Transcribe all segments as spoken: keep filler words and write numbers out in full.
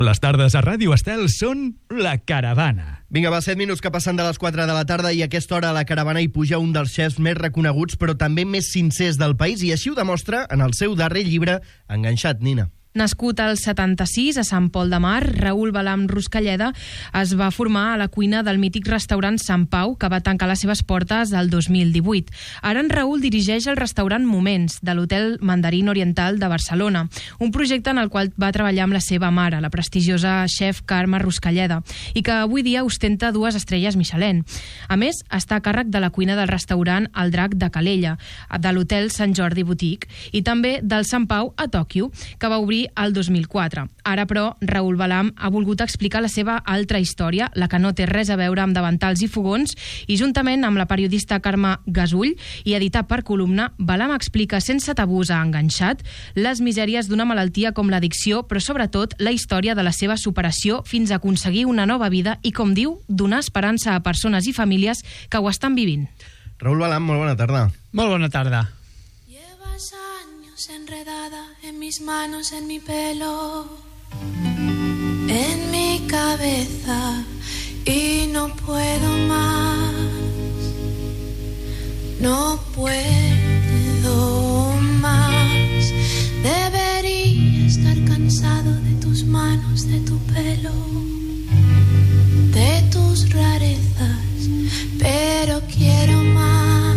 Les tardes a Ràdio Estel són La Caravana. Vinga, va, set minuts que passen de les quatre de la tarda i a aquesta hora a La Caravana hi puja un dels xefs més reconeguts però també més sincers del país i així ho demostra en el seu darrer llibre, Enganxat, Nina. Nascut al setanta-sis a Sant Pol de Mar, Raül Balam Ruscalleda es va formar a la cuina del mític restaurant Sant Pau, que va tancar les seves portes el dos mil divuit. Ara en Raül dirigeix el restaurant Moments, de l'Hotel Mandarín Oriental de Barcelona, un projecte en el qual va treballar amb la seva mare, la prestigiosa xef Carme Ruscalleda, i que avui dia ostenta dues estrelles Michelin. A més, està a càrrec de la cuina del restaurant El Drac de Calella, de l'Hotel Sant Jordi Boutique, i també del Sant Pau a Tòquio, que va obrir al dos mil quatre. Ara, però, Raül Balam ha volgut explicar la seva altra història, la que no té res a veure amb davantals i fogons, i juntament amb la periodista Carme Gasull i editat per columna, Balam explica sense tabús a Enganxat les misèries d'una malaltia com l'addicció, però sobretot la història de la seva superació fins a aconseguir una nova vida i, com diu, donar esperança a persones i famílies que ho estan vivint. Raül Balam, molt bona tarda. Molt bona tarda. Enredada en mis manos, en mi pelo, en mi cabeza y no puedo más, no puedo más. Debería estar cansado de tus manos, de tu pelo, de tus rarezas, pero quiero más.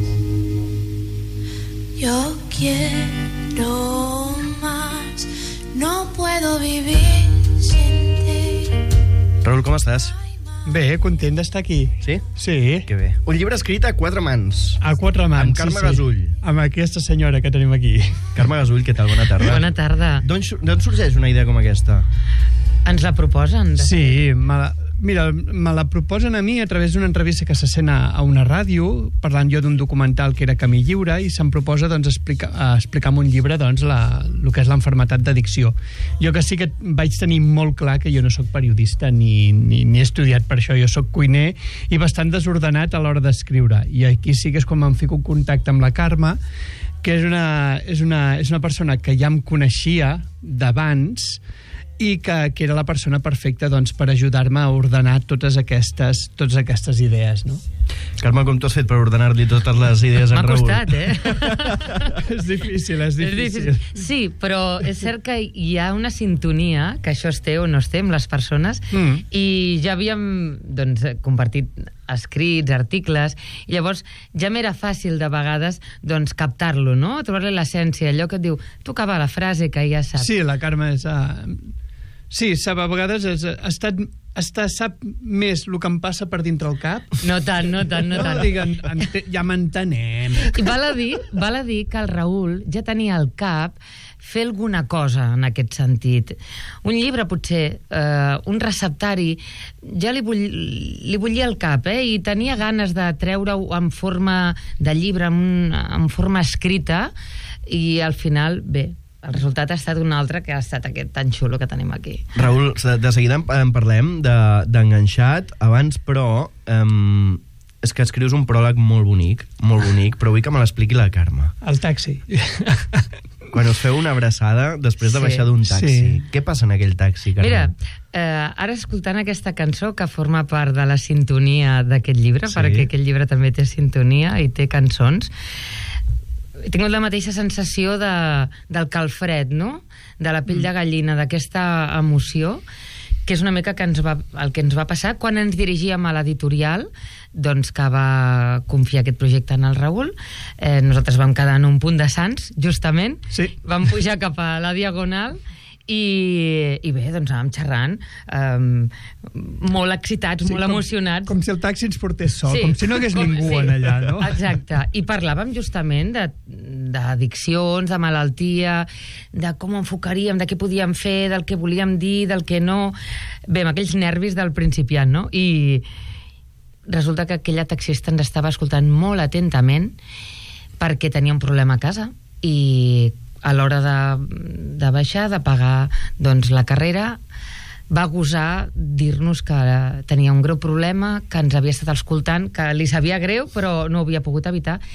Yo quiero más, no puedo vivir sin ti. Raül, com estàs? Bé, content d'estar aquí. Sí? Sí. Que bé. Un llibre escrit a quatre mans. A quatre mans, Amb Carme sí, sí. Gasull. Amb aquesta senyora que tenim aquí. Carme Gasull, què tal? Bona tarda. Bona tarda. D'on sorgeix una idea com aquesta? Ens la proposen? De... Sí, me la, mira, me la proposen a mi a través d'una entrevista que se sent a, a una ràdio, parlant jo d'un documental que era Camí Lliure, i se'm proposa doncs, explicar, explicar en un llibre doncs, la, el que és l'enfermetat d'addicció. Jo que sí que vaig tenir molt clar que jo no sóc periodista ni, ni, ni he estudiat per això, jo sóc cuiner i bastant desordenat a l'hora d'escriure. I aquí sí que és quan me'n fico en contacte amb la Carme, que és una, és una, és una persona que ja em coneixia d'abans, i que, que era la persona perfecta doncs, per ajudar-me a ordenar totes aquestes, totes aquestes idees, no? Carme, com t'ho has fet per ordenar-li totes les idees en Raül? M'ha costat, eh? És difícil, és difícil. és difícil. Sí, però és cert que hi ha una sintonia, que això es té o no es té amb les persones, mm. i ja havíem doncs, compartit escrits, articles, i llavors ja m'era fàcil de vegades doncs, captar-lo, no? Trobar-li l'essència, allò que et diu, tu acaba la frase que ja saps. Sí, la Carme és... Uh... Sí, sap, a vegades és, estat, està, sap més el que em passa per dintre el cap. No tant, no tant, no tant. No, diguen, ja m'entenem. I val a dir, val a dir que el Raül ja tenia al cap fer alguna cosa en aquest sentit. Un llibre, potser, eh, un receptari, ja li, bull, li bullia el cap, eh? I tenia ganes de treure-ho en forma de llibre, en, en forma escrita, i al final, bé, el resultat ha estat un altre, que ha estat aquest tan xulo que tenim aquí. Raül, de seguida en parlem d'Enganxat. Abans, però, um, és que escrius un pròleg molt bonic, molt bonic, però vull que me l'expliqui la Carme. El taxi. Quan us feu una abraçada després de Sí. baixar d'un taxi. Sí. Què passa en aquell taxi, Carme? Mira, eh, ara escoltant aquesta cançó que forma part de la sintonia d'aquest llibre, Sí. perquè aquest llibre també té sintonia i té cançons, he tingut la mateixa sensació de, del calfred, no? De la pell de gallina, d'aquesta emoció, que és una mica que ens va, el que ens va passar quan ens dirigíem a l'editorial, doncs que va confiar aquest projecte en el Raül. Eh, nosaltres vam quedar en un punt de Sants, justament. Sí. Vam pujar cap a la Diagonal i, i bé, doncs anàvem xerrant, um, molt excitats, sí, molt com, emocionats. Com si el taxi ens portés sol, Sí. com si no hagués Com- ningú sí. en allà, no? Exacte, i parlàvem justament de d'addiccions, de malaltia, de com enfocaríem, de què podíem fer, del que volíem dir, del que no... Bé, amb aquells nervis del principiant, no? I resulta que aquella taxista ens estava escoltant molt atentament perquè tenia un problema a casa i a l'hora de, de baixar, de pagar doncs, la carrera, va gosar dir-nos que tenia un greu problema, que ens havia estat escoltant, que li sabia greu, però no ho havia pogut evitar.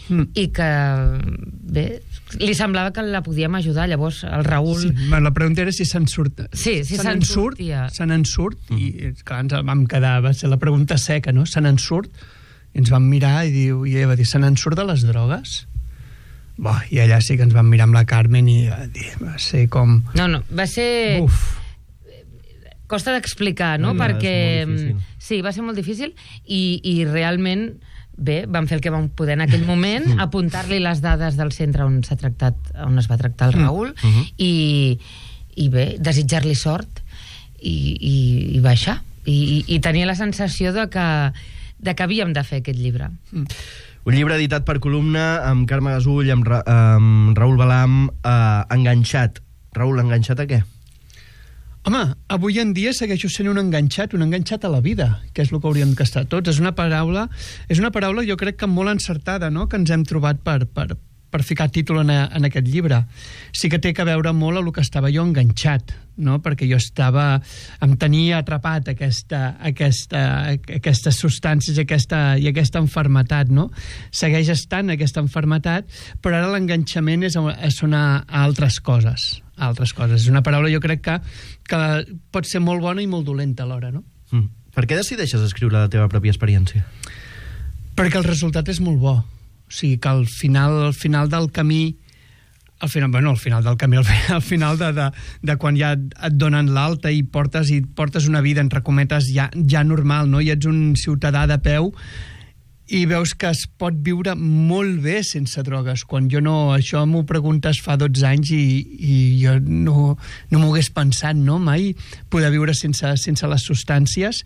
mm. i que, bé, li semblava que la podíem ajudar. Llavors el Raül... Sí, la pregunta era si se'n surt. Sí, si se'n surt. sortia. Se n'en surt, mm. i clar, ens vam quedar, va ser la pregunta seca, no? Se n'en surt, i ens vam mirar i, diu, i ella va dir, se n'en surt de les drogues? Bo, i allà sí que ens vam mirar amb la Carmen i va dir, va ser com... No, no, va ser... Uf. Costa d'explicar, no? No, perquè sí, va ser molt difícil i, i realment, bé, vam fer el que vam poder en aquell moment, apuntar-li les dades del centre on s'ha tractat, on es va tractar el Raül, mm. uh-huh. i, i bé, desitjar-li sort i, i, i baixar. I, i tenia la sensació de que, de que havíem de fer aquest llibre. Mm. Un llibre editat per Columna amb Carme Gasull, amb, Ra amb Raül Balam, eh, enganxat. Raül, enganxat a què? Home, avui en dia segueixo sent un enganxat, un enganxat a la vida, que és el que hauríem d'estar tots. És una paraula, és una paraula jo crec que molt encertada, no?, que ens hem trobat per, per, per ficar títol en, a, en aquest llibre. Sí que té que veure molt amb el que estava jo enganxat, no?, perquè jo estava... em tenia atrapat aquesta, aquesta, aquestes substàncies i aquesta, i aquesta enfermetat, no? Segueix estant aquesta enfermetat, però ara l'enganxament és, és a, a altres coses. altres coses. És una paraula, jo crec que, que pot ser molt bona i molt dolenta alhora, no? Mm. Per què decideixes escriure la teva pròpia experiència? Perquè el resultat és molt bo. O sigui, que al final, al final del camí, al final, bueno, al final del camí, al final, al final de, de, de quan ja et donen l'alta i portes, i portes una vida, entre cometes, ja, ja normal, no? I ets un ciutadà de peu, i veus que es pot viure molt bé sense drogues, quan jo no... Això m'ho preguntes fa dotze anys i, i jo no, no m'ho hagués pensat, no?, mai, poder viure sense, sense les substàncies.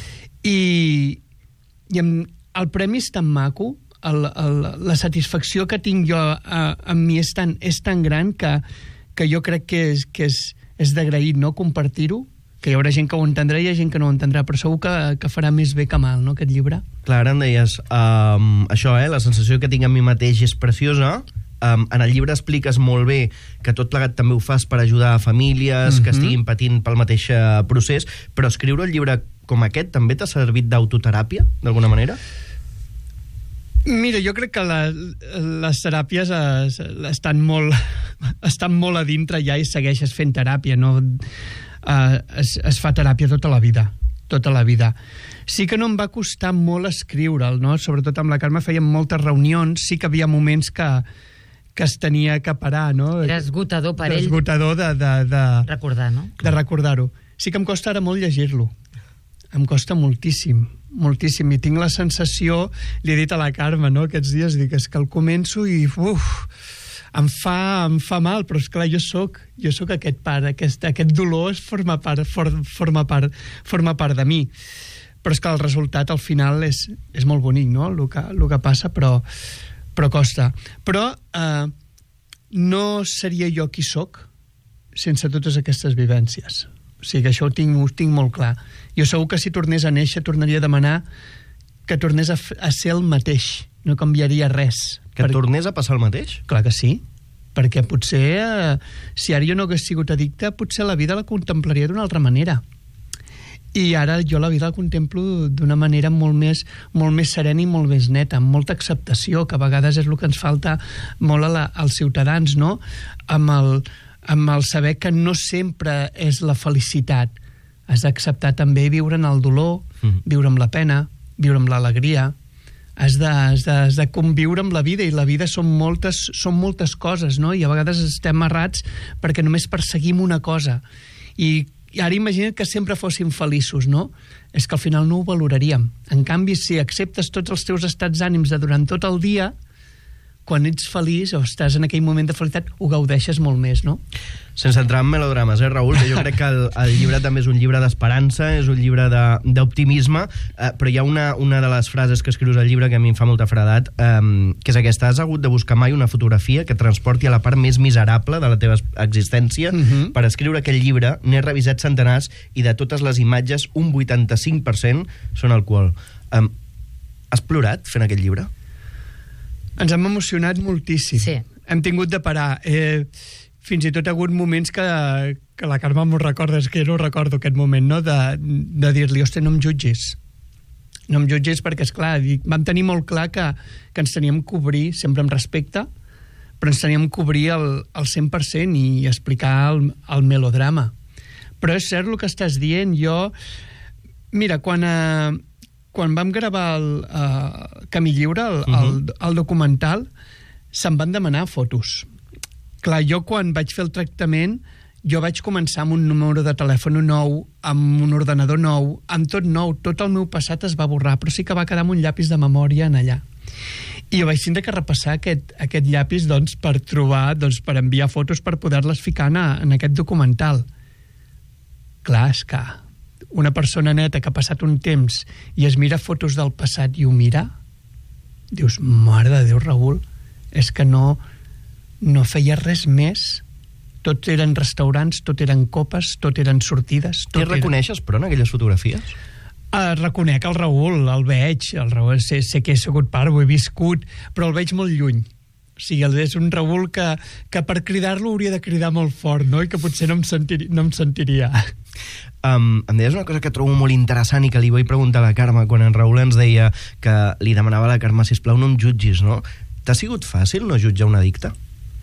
I, i amb, el premi és tan maco, el, el, la satisfacció que tinc jo a, a mi és tan, és tan gran que, que jo crec que és, que és, és d'agrair, no?, compartir-ho, que hi haurà gent que ho entendrà i hi ha gent que no ho entendrà, però segur que, que farà més bé que mal, no?, aquest llibre. Clar, ara em deies, um, això, eh, la sensació que tinc a mi mateix és preciosa. Um, en el llibre expliques molt bé que tot plegat també ho fas per ajudar a famílies mm-hmm. que estiguin patint pel mateix procés, però escriure un llibre com aquest també t'ha servit d'autoteràpia, d'alguna manera? Mira, jo crec que la, les teràpies es, estan, molt, estan molt a dintre ja i segueixes fent teràpia, no? Uh, es, es fa teràpia tota la vida, tota la vida. Sí que no em va costar molt escriure'l, no? Sobretot amb la Carme fèiem moltes reunions, sí que havia moments que, que es tenia que parar, no? Era esgotador per ell. Esgotador de, de, de, recordar, no? De recordar-ho. Sí que em costa ara molt llegir-lo. Em costa moltíssim, moltíssim. I tinc la sensació, li he dit a la Carme, no?, aquests dies, dic, és que el començo i uf, em fa, em fa mal, però és clar, jo soc, jo soc aquest part, aquest, aquest dolor forma part, for, forma, part, forma part de mi. Però és que el resultat al final és, és molt bonic, no?, el que, el que passa, però, però costa. Però eh, no seria jo qui soc sense totes aquestes vivències. O sigui, que això ho tinc, ho tinc molt clar. Jo segur que si tornés a néixer tornaria a demanar que tornés a, a ser el mateix, no canviaria res. Que et tornés a passar el mateix? Clar que sí, perquè potser eh, si ara jo no hagués sigut addicte, potser la vida la contemplaria d'una altra manera. I ara jo la vida la contemplo d'una manera molt més, molt més serena i molt més neta, amb molta acceptació, que a vegades és el que ens falta molt a la, als ciutadans, no? Amb el, amb el saber que no sempre és la felicitat. Has d'acceptar també viure en el dolor, mm. viure amb la pena, viure amb l'alegria. Has de, has, de, has de conviure amb la vida, i la vida són moltes, són moltes coses, no? I a vegades estem errats perquè només perseguim una cosa. I, i ara imagina't que sempre fóssim feliços, no? És que al final no ho valoraríem. En canvi, si acceptes tots els teus estats d'ànims de durant tot el dia, quan ets feliç o estàs en aquell moment de felicitat, ho gaudeixes molt més, no? Sense entrar en melodrames, eh, Raül? Que jo crec que el, el llibre també és un llibre d'esperança, és un llibre d'optimisme, eh, però hi ha una, una de les frases que escrius al llibre que a mi em fa molta fredat, eh, que és aquesta: has hagut de buscar mai una fotografia que transporti a la part més miserable de la teva existència. Uh-huh. Per escriure aquest llibre n'he revisat centenars i de totes les imatges un vuitanta-cinc per cent són alcohol. Eh, has plorat fent aquest llibre? Ens hem emocionat moltíssim. Sí. Hem tingut de parar. Eh, fins i tot ha hagut moments que, que la Carme m'ho recorda, és que jo no recordo aquest moment, no?, de, de dir-li, hòstia, no em jutgis. no em jutgis perquè, esclar, vam tenir molt clar que, que ens teníem que obrir, sempre amb respecte, però ens teníem que obrir el, el cent per cent i explicar el, el melodrama. Però és cert el que estàs dient. Jo, mira, quan, eh, quan vam gravar el eh, Camí Lliure, el, uh-huh. el, el documental, se'n van demanar fotos. Clar, jo quan vaig fer el tractament, jo vaig començar amb un número de telèfon nou, amb un ordenador nou, amb tot nou, tot el meu passat es va borrar, però sí que va quedar amb un llapis de memòria en allà. I jo vaig tindre que repassar aquest, aquest llapis doncs, per trobar, doncs, per enviar fotos per poder-les ficar en, en aquest documental. Clar, és que una persona neta que ha passat un temps i es mira fotos del passat i ho mira, dius, mare de Déu, Raül, és que no, no feia res més. Tot eren restaurants, tot eren copes, tot eren sortides. Què reconeixes, però, en aquelles fotografies? Uh, reconec el Raül, el veig, el Raül, sé, sé que he sigut part, ho he viscut, però el veig molt lluny. O sigui, és un Raül que, que per cridar-lo hauria de cridar molt fort, no? I que potser no em, sentir, no em sentiria. Um, em deies una cosa que trobo molt interessant i que li vull preguntar a la Carme, quan en Raül ens deia que li demanava a la Carme, sisplau, no em jutgis, no? T'ha sigut fàcil no jutjar un addicte?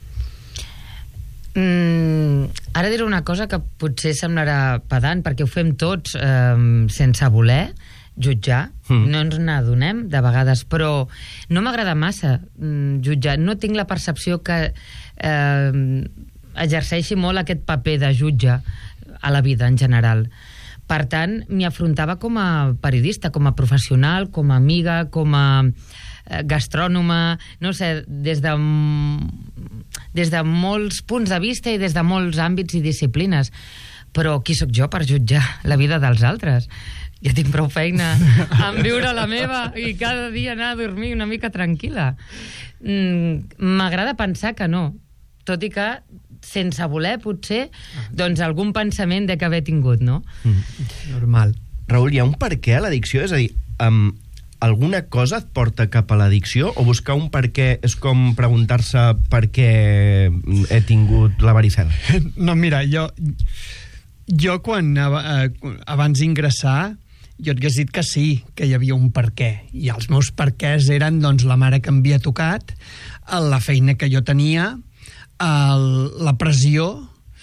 Mm, ara diré una cosa que potser semblarà pedant, perquè ho fem tots eh, sense voler jutjar, mm. no ens n'adonem de vegades, però no m'agrada massa mm, jutjar, no tinc la percepció que eh, exerceixi molt aquest paper de jutge a la vida en general. Per tant, m'hi afrontava com a periodista, com a professional, com a amiga, com a eh, gastrònoma, no sé, des de des de molts punts de vista i des de molts àmbits i disciplines. Però qui sóc jo per jutjar la vida dels altres? Ja tinc prou feina en viure la meva i cada dia anar a dormir una mica tranquil·la. M'agrada pensar que no, tot i que sense voler, potser, doncs algun pensament de que haver tingut, no? Mm. Normal. Raül, hi ha un per què a l'addicció? És a dir, um, alguna cosa et porta cap a l'addicció? O buscar un per què és com preguntar-se per què he tingut la varicel? No, mira, jo, jo quan eh, abans d'ingressar, jo et hagués dit que sí, que hi havia un per què. I els meus per quès eren doncs, la mare que em havia tocat, la feina que jo tenia, el, la pressió,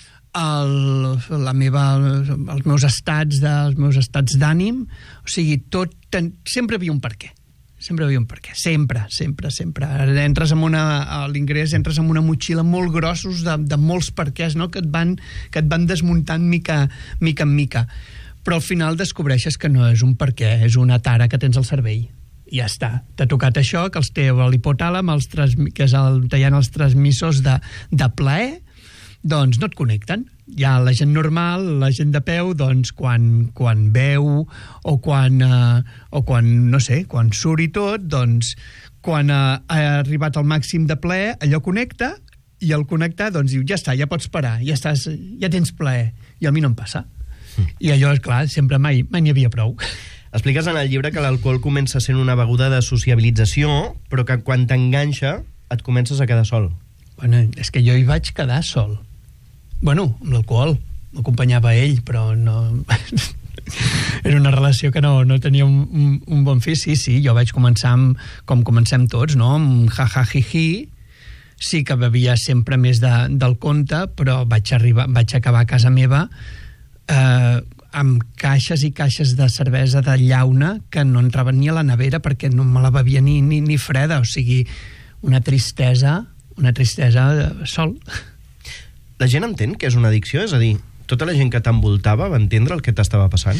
el, la meva, els meus estats de, els meus estats d'ànim, o sigui, tot, ten, sempre havia un per què. Sempre havia un per què. Sempre, sempre, sempre. Entres amb una, a l'ingrés, entres amb una motxilla molt grossos de, de molts per quès, no? que, et van, que et van desmuntant mica, mica en mica. Però al final descobreixes que no és un per què, és una tara que tens al cervell. I ja està. T'ha tocat això, que els té l'hipotàlam, els trans, que és el, hi ha els transmissors de, de plaer, doncs no et connecten. Hi ha la gent normal, la gent de peu, doncs quan, quan veu o quan, eh, o quan, no sé, quan surt i tot, doncs quan eh, ha arribat al màxim de plaer, allò connecta, i al connectar, doncs diu, ja està, ja pots parar, ja, estàs, ja tens plaer. I a mi no em passa. Mm. I allò, és clar, sempre mai, mai n'hi havia prou. Expliques en el llibre que l'alcohol comença sent una beguda de sociabilització, però que quan t'enganxa et comences a quedar sol. Bueno, és que jo hi vaig quedar sol. Bueno, amb l'alcohol. M'acompanyava ell, però no... Era una relació que no, no tenia un, un, un bon fi. Sí, sí, jo vaig començar amb, com comencem tots, no? Amb ja-ja-hi-hi. Sí que bevia sempre més de, del compte, però vaig, arribar, vaig acabar a casa meva eh, amb caixes i caixes de cervesa de llauna que no entraven ni a la nevera perquè no me la bevia ni, ni, ni freda. O sigui, una tristesa, una tristesa sol. La gent entén que és una addicció? És a dir, tota la gent que t'envoltava va entendre el que t'estava passant?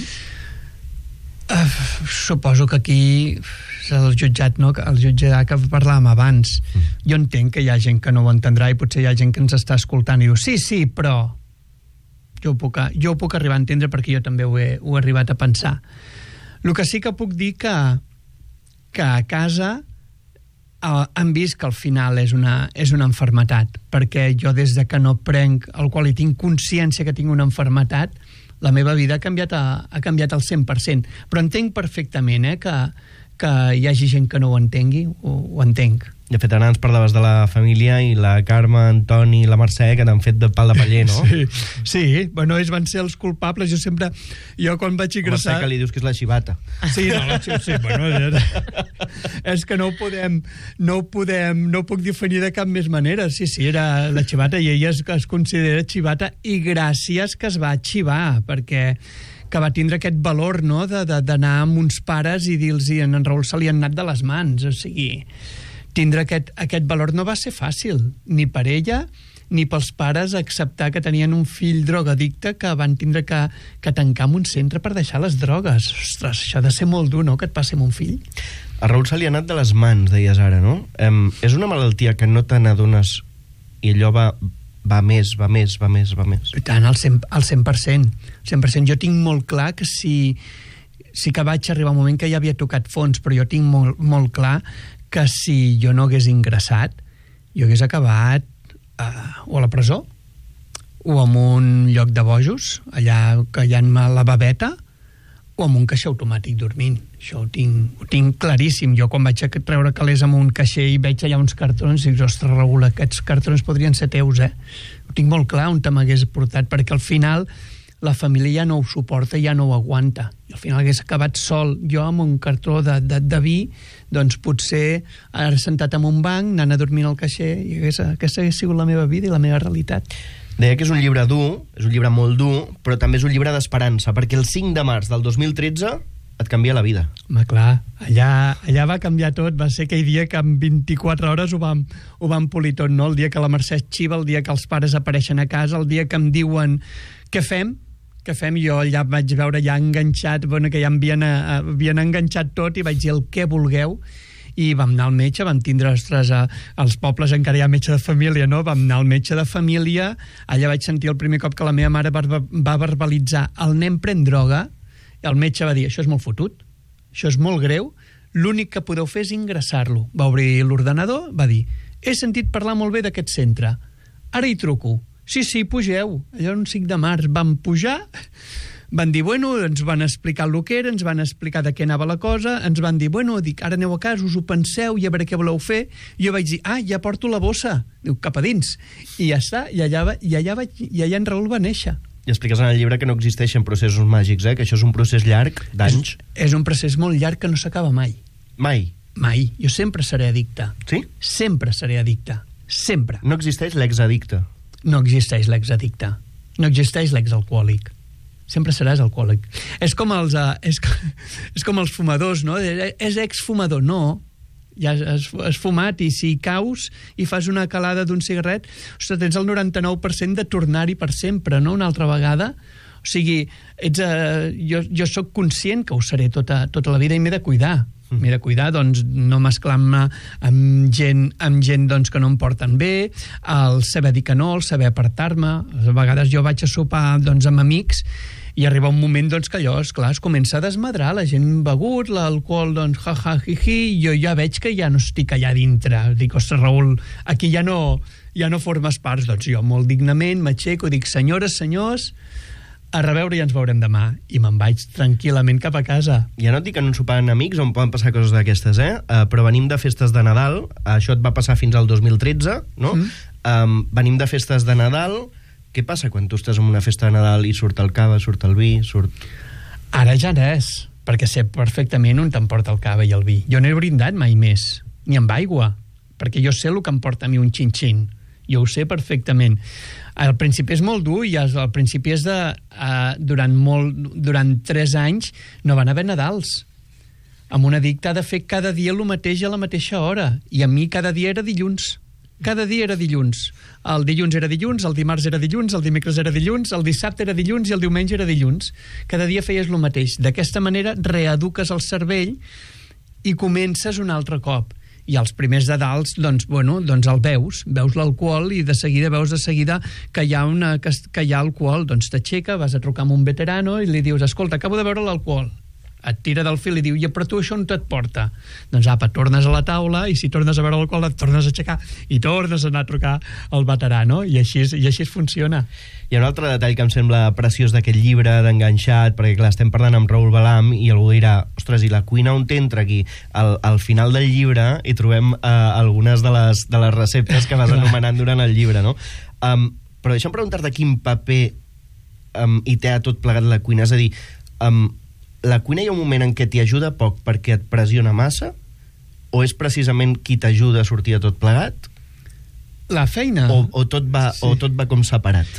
Uh, suposo que aquí és el jutjat, no? El jutjat que parlàvem abans. Mm. Jo entenc que hi ha gent que no ho entendrà i potser hi ha gent que ens està escoltant i diu, sí, sí, però jo ho puc, jo ho puc arribar a entendre perquè jo també ho he, ho he arribat a pensar. El que sí que puc dir que, que a casa Uh, han vist que al final és una, és una enfermetat, perquè jo des de que no prenc alcohol i tinc consciència que tinc una enfermetat, la meva vida ha canviat, a, ha canviat al cent per cent. Però entenc perfectament eh, que, que hi hagi gent que no ho entengui, ho, ho entenc. De fet, ara ens parlaves de la família i la Carme, Antoni i la Mercè, que t'han fet de pal de paller, no? Sí, sí, bueno, ells van ser els culpables. Jo sempre, jo quan vaig ingressar... Mercè, que li dius que és la xivata. Sí, no, la xivata, sí, bueno... És que no ho podem, no ho podem, no ho puc definir de cap més manera. Sí, sí, era la xivata i ella es, es considera xivata i gràcies que es va xivar, perquè que va tindre aquest valor, no?, d'anar amb uns pares i dir-los, en Raül se li han anat de les mans, o sigui... Tindre aquest, aquest valor no va ser fàcil, ni per ella ni pels pares acceptar que tenien un fill drogadicte que van tindre que, que tancar en un centre per deixar les drogues. Ostres, això ha de ser molt dur, no?, que et passi amb un fill. A Raül se li ha anat de les mans, deies ara, no? Um, és una malaltia que no te n'adones i allò va, va més, va més, va més, va més. I tant, al cent, al cent per cent. cent per cent. Jo tinc molt clar que si... Sí que vaig arribar un moment que ja havia tocat fons, però jo tinc molt, molt clar que si jo no hagués ingressat, jo hagués acabat eh, o a la presó, o en un lloc de bojos, allà callant-me la babeta, o en un caixer automàtic dormint. Això ho tinc, ho tinc claríssim. Jo quan vaig a treure calés amb un caixer i veig allà uns cartrons, dic, ostres, Raül, aquests cartrons podrien ser teus, eh? Ho tinc molt clar on te m'hagués portat, perquè al final la família ja no ho suporta, ja no ho aguanta. I al final hagués acabat sol, jo amb un cartró de, de, de vi, doncs potser ara sentat en un banc, anant a dormir al caixer, i hagués, aquesta hagués sigut la meva vida i la meva realitat. Deia que és un llibre dur, és un llibre molt dur, però també és un llibre d'esperança, perquè el cinc de març del dos mil tretze et canvia la vida. Home, clar, allà, allà va canviar tot, va ser aquell dia que en vint-i-quatre hores ho vam, ho vam polir tot, no? El dia que la Mercè xiva, el dia que els pares apareixen a casa, el dia que em diuen què fem, què fem, jo allà vaig veure ja enganxat, bueno, que ja havien, uh, havien enganxat tot i vaig dir el que vulgueu, i vam anar al metge, vam tindre, ostres, a, als pobles encara hi ha metge de família, no? Vam anar al metge de família, allà vaig sentir el primer cop que la meva mare va, va verbalitzar el nen pren droga, i el metge va dir, això és molt fotut, això és molt greu, l'únic que podeu fer és ingressar-lo. Va obrir l'ordenador, va dir, he sentit parlar molt bé d'aquest centre, ara hi truco. Sí, sí, pugeu. Allò un cinc de març vam pujar, van dir, bueno, ens van explicar el que era, ens van explicar de què anava la cosa, ens van dir, bueno, dic, ara aneu a casa, us ho penseu i a veure què voleu fer. I jo vaig dir, ah, ja porto la bossa. Diu, cap a dins. I ja està, i allà, i allà, vaig, i allà en Raül va néixer. I expliques en el llibre que no existeixen processos màgics, eh? Que això és un procés llarg, d'anys. És, és un procés molt llarg que no s'acaba mai. Mai? Mai. Jo sempre seré addicte. Sí? Sempre seré addicte. Sempre. No existeix l'exaddicte. No existeix l'exaddicte. No existeix l'exalcohòlic. Sempre seràs alcohòlic. És com els, uh, és, és com els fumadors, no? És exfumador. No. Ja has, has fumat i si caus i fas una calada d'un cigarret, ostres, tens el noranta-nou per cent de tornar-hi per sempre, no? Una altra vegada. O sigui, ets, uh, jo, jo sóc conscient que ho seré tota, tota la vida i m'he de cuidar. M'he de cuidar, doncs, no mesclar-me amb gent, amb gent doncs, que no em porten bé, el saber dir que no, el saber apartar-me. A vegades jo vaig a sopar doncs, amb amics i arriba un moment doncs, que allò, esclar, es comença a desmadrar, la gent begut, l'alcohol, doncs, ja, ja, hi, hi, jo ja veig que ja no estic allà dintre. Dic, ostres, Raül, aquí ja no, ja no formes parts. Doncs jo molt dignament m'aixeco i dic, senyores, senyors, a reveure i ens veurem demà. I me'n vaig tranquil·lament cap a casa. Ja no et dic en un sopar amb amics on poden passar coses d'aquestes, eh? Uh, però venim de festes de Nadal, això et va passar fins al dos mil tretze, no? Mm. Um, venim de festes de Nadal. Què passa quan tu estàs en una festa de Nadal i surt el cava, surt el vi, surt... Ara ja res, perquè sé perfectament on t'emporta el cava i el vi. Jo no he brindat mai més, ni amb aigua, perquè jo sé el que em porta a mi un xin-xin. Jo ho sé perfectament. Al principi és molt dur i al principi és de... Uh, durant, molt, durant tres anys no van haver Nadals. Amb un addicte ha de fer cada dia el mateix a la mateixa hora. I a mi cada dia era dilluns. Cada dia era dilluns. El dilluns era dilluns, el dimarts era dilluns, el dimecres era dilluns, el dissabte era dilluns i el diumenge era dilluns. Cada dia feies el mateix. D'aquesta manera reeduques el cervell i comences un altre cop. I els primers de dalt, doncs, bueno, doncs el veus, veus l'alcohol i de seguida veus de seguida que hi ha, una, que, que hi ha alcohol, doncs t'aixeca, vas a trucar amb un veterano i li dius, escolta, acabo de veure l'alcohol. et tira del fil i diu, ja, però tu això on et porta? Doncs apa, tornes a la taula i si tornes a veure l'alcohol et tornes a aixecar i tornes a anar a trucar al veterà, no? I així, i així funciona. Hi ha un altre detall que em sembla preciós d'aquest llibre d'Enganxat, perquè clar, estem parlant amb Raül Balam i algú dirà, ostres, i la cuina on t'entra aquí? Al, al final del llibre hi trobem eh, algunes de les, de les receptes que vas anomenant durant el llibre, no? Um, però deixa'm preguntar-te quin paper um, hi té a tot plegat la cuina, és a dir, um, la cuina hi ha un moment en què t'hi ajuda poc perquè et pressiona massa, o és precisament qui t'ajuda a sortir de tot plegat? La feina? O, o, tot va, sí. o tot va com separat?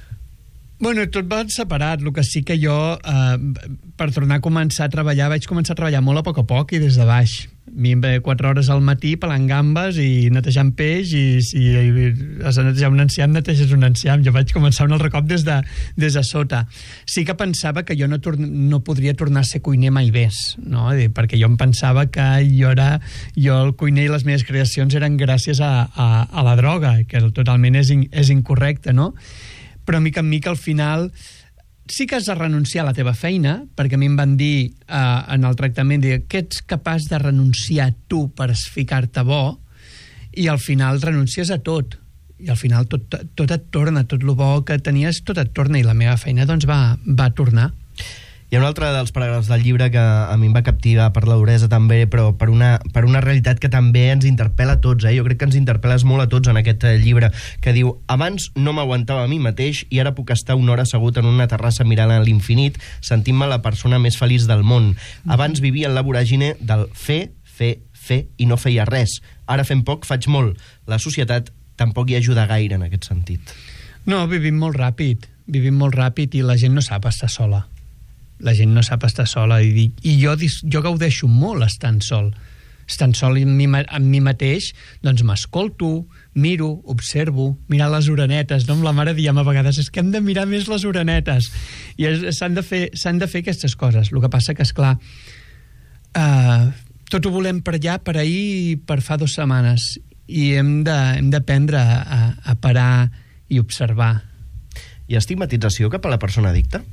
Bueno, tot va separat. El que sí que jo, eh, per tornar a començar a treballar, vaig començar a treballar molt a poc a poc i des de baix. A mi em ve quatre hores al matí pelant gambes i netejant peix, i si has de netejar un enciam, neteges un enciam. Jo vaig començar un altre cop des de, des de sota. Sí que pensava que jo no, no podria tornar a ser cuiner mai més, no? Perquè jo em pensava que jo, era, jo el cuiner i les meves creacions eren gràcies a, a, a la droga, que totalment és, in, és incorrecte, no? Però mica en mica al final sí que has de renunciar a la teva feina, perquè a mi em van dir eh, en el tractament dir, que ets capaç de renunciar tu per ficar-te bo, i al final renuncies a tot, i al final tot, tot et torna, tot el bo que tenies tot et torna, i la meva feina doncs va, va tornar. Hi ha un altre dels paràgrafs del llibre que a mi em va captivar per la duresa també, però per una, per una realitat que també ens interpel·la a tots, eh? Jo crec que ens interpel·les molt a tots en aquest llibre, que diu, abans no m'aguantava a mi mateix i ara puc estar una hora assegut en una terrassa mirant a l'infinit, sentint-me la persona més feliç del món. Abans vivia en la voràgine del fer, fer, fer i no feia res. Ara fent poc faig molt. La societat tampoc hi ajuda gaire en aquest sentit. No, vivim molt ràpid, vivim molt ràpid i la gent no sap estar sola. La gent no sap estar sola, i, i jo, jo gaudeixo molt estant sol. Estant sol amb mi, amb mi mateix, doncs m'escolto, miro, observo, mirar les orenetes, no? Amb la mare diem a vegades, és que hem de mirar més les orenetes, i s'han de, fer, s'han de fer aquestes coses. El que passa que, esclar, eh, tot ho volem per allà, per ahir i per fa dues setmanes, i hem de, hem d'aprendre a, a parar i observar. Hi ha estigmatització cap a la persona addicta?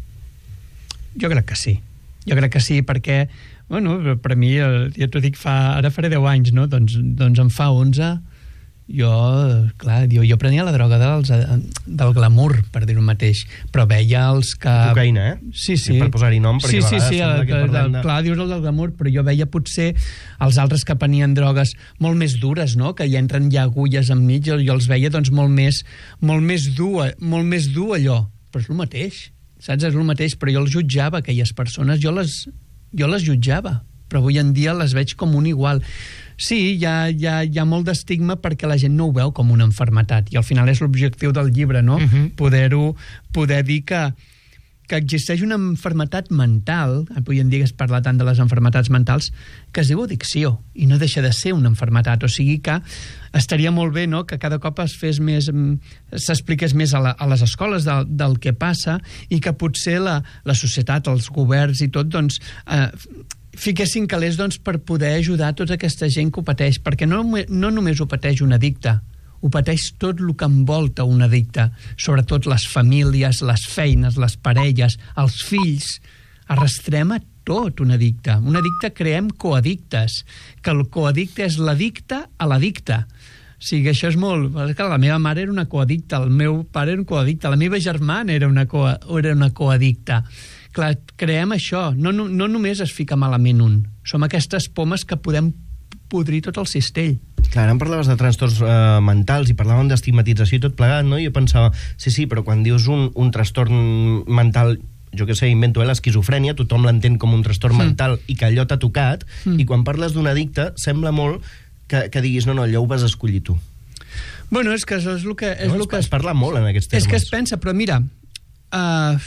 Jo crec que sí. Jo crec que sí, perquè, bueno, per mi, ja t'ho dic, fa, ara faré deu anys, no? Doncs, doncs em fa onze. Jo, clar, jo, jo prenia la droga dels, del glamour, per dir-ho mateix, però veia els que... Cocaïna, eh? Sí, sí. Per posar-hi nom, perquè sí, a vegades sí, sí, sembla el, que parlem de... clar, dius el del glamour, però jo veia potser els altres que prenien drogues molt més dures, no? Que hi entren ja agulles enmig, jo, jo els veia doncs molt més, molt més dur, molt més dur allò, però és el mateix. Saps? És el mateix, però jo els jutjava, aquelles persones, jo les, jo les jutjava, però avui en dia les veig com un igual. Sí, hi ha, hi ha, hi ha molt d'estigma perquè la gent no ho veu com una malaltia, i al final és l'objectiu del llibre, no? Uh-huh. Poder-ho, poder dir que, que existeix una malaltia mental, avui en dia es parla tant de les malalties mentals, que es diu addicció, i no deixa de ser una malaltia, o sigui que estaria molt bé, no?, que cada cop es fes més, s'expliqués més a, la, a les escoles del, del que passa, i que potser la, la societat, els governs i tot, doncs, eh, fiquessin calés, doncs, per poder ajudar tota aquesta gent que ho pateix, perquè no, no només ho pateix un addicte, ho pateix tot el que envolta un addicte, sobretot les famílies, les feines, les parelles, els fills. Arrastrem a tot un addicte. Un addicte creem coaddictes, que el coaddicte és l'addicte a l'addicte. O sigui, això és molt... Clar, la meva mare era una coaddicta, el meu pare era un coaddicte, la meva germana era una, co, era una coaddicta. Clar, creem això. No, no, no només es fica malament un. Som aquestes pomes que podem podrir tot el cistell. Clar, ara em parlaves de trastorns eh, mentals i parlàvem d'estigmatització i tot plegat, no? I jo pensava, sí, sí, però quan dius un, un trastorn mental, jo que sé, invento, eh, l'esquizofrènia, tothom l'entén com un trastorn mm. mental i que allò t'ha tocat, mm. i quan parles d'un addicte sembla molt que, que diguis, no, no, allò ho vas escollir tu. Bueno, és que és el que... És no, el que es parla molt en aquests termes. És que es pensa, però mira, uh,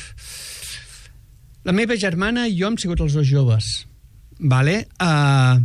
la meva germana i jo hem sigut els dos joves, vale? Uh,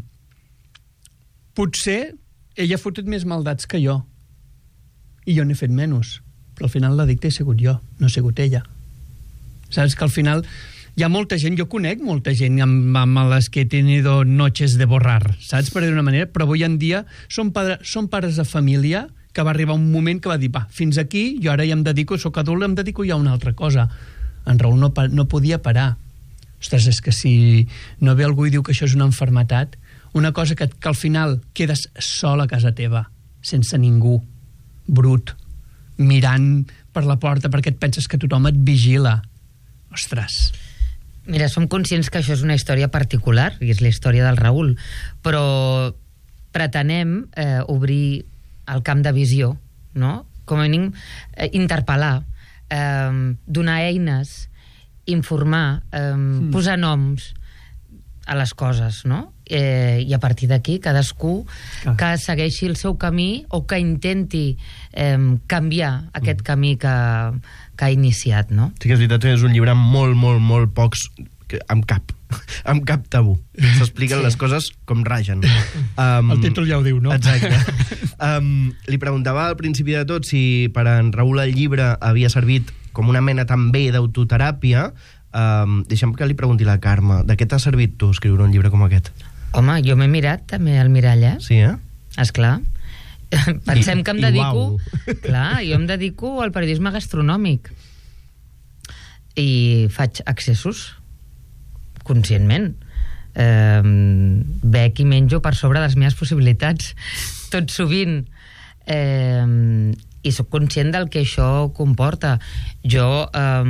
potser ella ha fotut més maldats que jo i jo n'he fet menys, però al final l'addicte he sigut jo, no he sigut ella. Saps que al final hi ha molta gent, jo conec molta gent amb, amb les que he tenido noches de borrar, saps, per dir-ho d'una manera, però avui en dia són, padre, són pares de família que va arribar un moment que va dir, va, fins aquí, jo ara ja em dedico, soc adult, em dedico ja a una altra cosa. En Raül no, no podia parar. Ostres, és que si no ve algú i diu que això és una enfermetat, una cosa que, que al final quedes sol a casa teva, sense ningú, brut, mirant per la porta perquè et penses que tothom et vigila. Ostres. Mira, som conscients que això és una història particular, i és la història del Raül, però pretenem eh, obrir el camp de visió, no? Com a mínim, eh, interpel·lar, eh, donar eines, informar, eh, mm. posar noms a les coses, no? Eh, I a partir d'aquí, cadascú ah. que segueixi el seu camí o que intenti eh, canviar aquest mm. camí que, que ha iniciat, no? Sí que és veritat que és un llibre amb molt, molt, molt pocs... amb cap, amb cap tabú. S'expliquen sí. les coses com ragen. Um, el títol ja ho diu, no? Exacte. Um, li preguntava al principi de tot si per en Raül el llibre havia servit com una mena també d'autoteràpia. Um, deixa'm que li pregunti la Carme, de què t'ha servit tu escriure un llibre com aquest? Home, jo m'he mirat també al mirall, eh? Sí, eh? Esclar. Pensem que em I, dedico... I clar, jo em dedico al periodisme gastronòmic. I faig accessos conscientment. Eh, bec i menjo per sobre de les meves possibilitats tot sovint. Eh, I sóc conscient del que això comporta. Jo eh,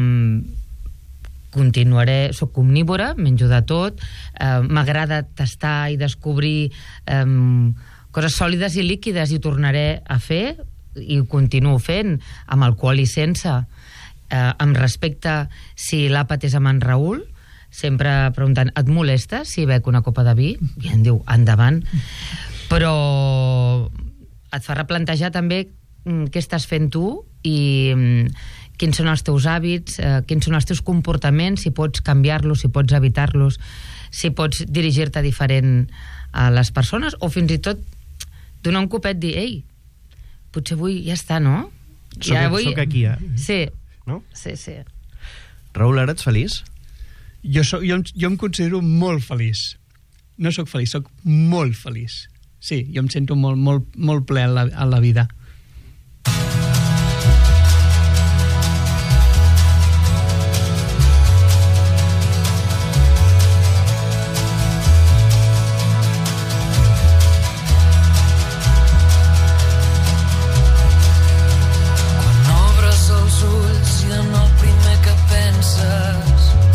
continuaré, sóc omnívora, menjo de tot, eh, m'agrada tastar i descobrir eh, coses sòlides i líquides, i ho tornaré a fer, i ho continuo fent, amb alcohol i sense. Eh, em respecta si l'àpat és amb en Raül, sempre preguntant, et molesta si bec una copa de vi? I em diu, endavant. Però et fa replantejar també què estàs fent tu i quins són els teus hàbits, eh, quins són els teus comportaments, si pots canviar-los, si pots evitar-los, si pots dirigir-te diferent a les persones, o fins i tot donar un copet, dir, ei, potser avui ja està, no? Soc, ja avui... soc aquí, eh? Sí, no? sí, sí. Raül, ara ets feliç? Jo, soc, jo, jo em considero molt feliç. No sóc feliç, sóc molt feliç. Sí, jo em sento molt, molt, molt ple a la, a la vida. Quan obres els ulls i en el primer que penses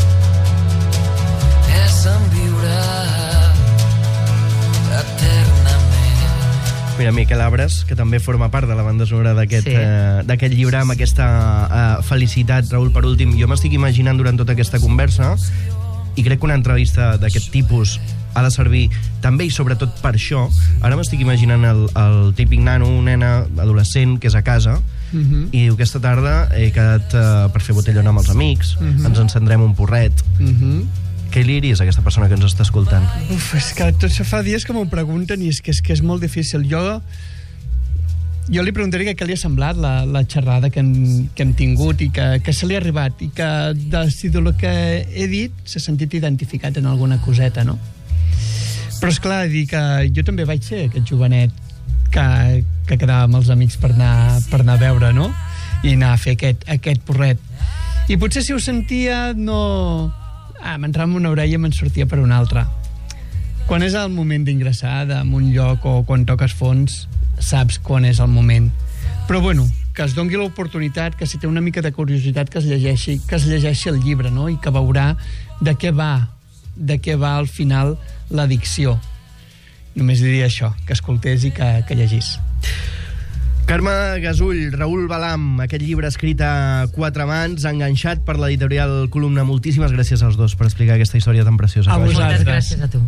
Mira, Miquel Abres, que també forma part de la banda sonora d'aquest Sí. eh, d'aquest llibre, amb aquesta eh, felicitat. Raül, per últim, jo m'estic imaginant durant tota aquesta conversa, i crec que una entrevista d'aquest tipus ha de servir també i sobretot per això. Ara m'estic imaginant el, el típic nano, nena, adolescent, que és a casa, Uh-huh. i diu, aquesta tarda he quedat uh, per fer botellona amb els amics, Uh-huh. ens encendrem un porret. Uh-huh. Què li diries a aquesta persona que ens està escoltant? Uf, és que tot això fa dies que m'ho pregunten i és que és, que és molt difícil. Jo jo li preguntaria què li ha semblat la, la xerrada que hem, que hem tingut i que, que se li ha arribat, i que de, si del que he dit s'ha sentit identificat en alguna coseta, no? Però és clar, dir que jo també vaig ser aquest jovenet que, que quedava amb els amics per anar, per anar a veure, no? I anar a fer aquest, aquest porret. I potser si ho sentia no... Ah, m'entrava en una orella i me'n sortia per una altra. Quan és el moment d'ingressar en un lloc o quan toques fons, saps quan és el moment. Però bueno, que es doni l'oportunitat, que si té una mica de curiositat, que es llegeixi, que es llegeixi el llibre, no? I que veurà de què va, de què va al final l'addicció. Només diria això, que escoltés i que, que llegís. Carme Gasull, Raül Balam, aquest llibre escrit a quatre mans, enganxat per l'editorial Columna. Moltíssimes gràcies als dos per explicar aquesta història tan preciosa. A vosaltres. Moltes gràcies a tu.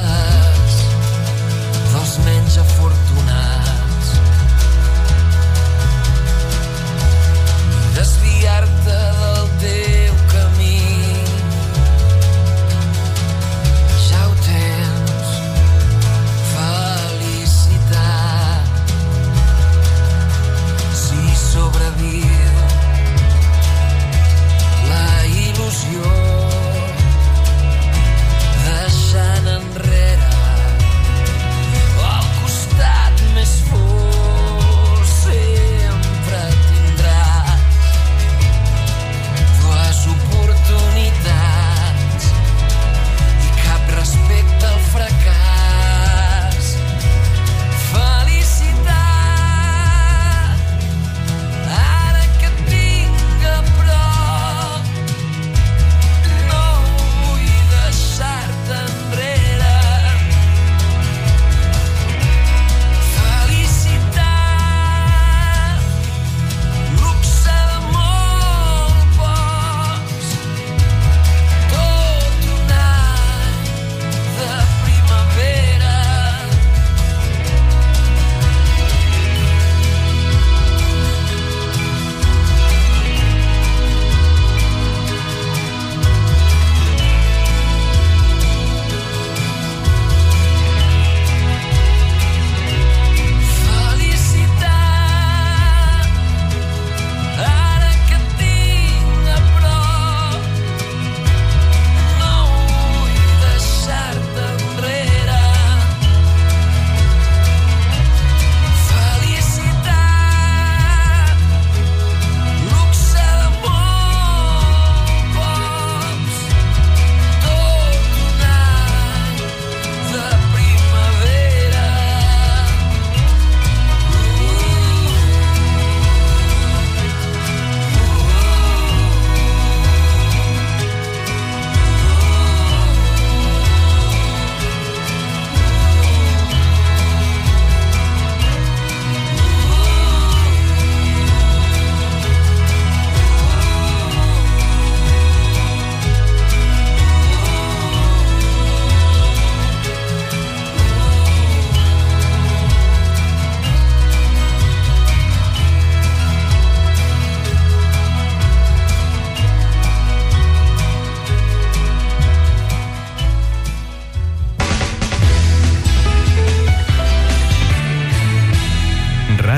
Dels menys afortunats, desviar-te del teu camí, ja ho tens, felicitat. Si sobreviu la il·lusió, deixant enrere el costat més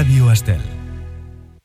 Ràdio Estel.